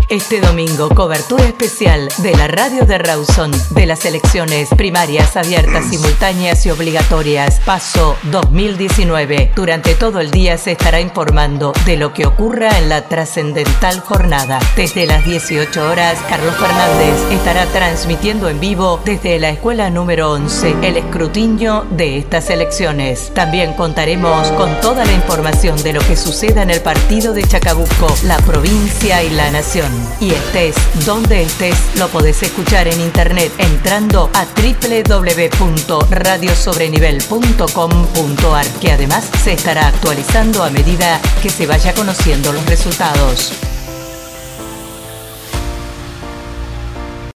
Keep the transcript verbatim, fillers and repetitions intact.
Este domingo, cobertura especial de la radio de Rawson de las elecciones primarias abiertas, simultáneas y obligatorias PASO dos mil diecinueve. Durante todo el día se estará informando de lo que ocurra en la trascendental jornada. Desde las dieciocho horas, Carlos Fernández estará transmitiendo en vivo desde la escuela número once el escrutinio de estas elecciones. También contaremos con toda la información de lo que suceda en el partido de Chacabuco, la provincia y la nación. Y estés donde estés, lo podés escuchar en internet entrando a doble u doble u doble u punto radio sobre nivel punto com punto a r, que además se estará actualizando a medida que se vaya conociendo los resultados.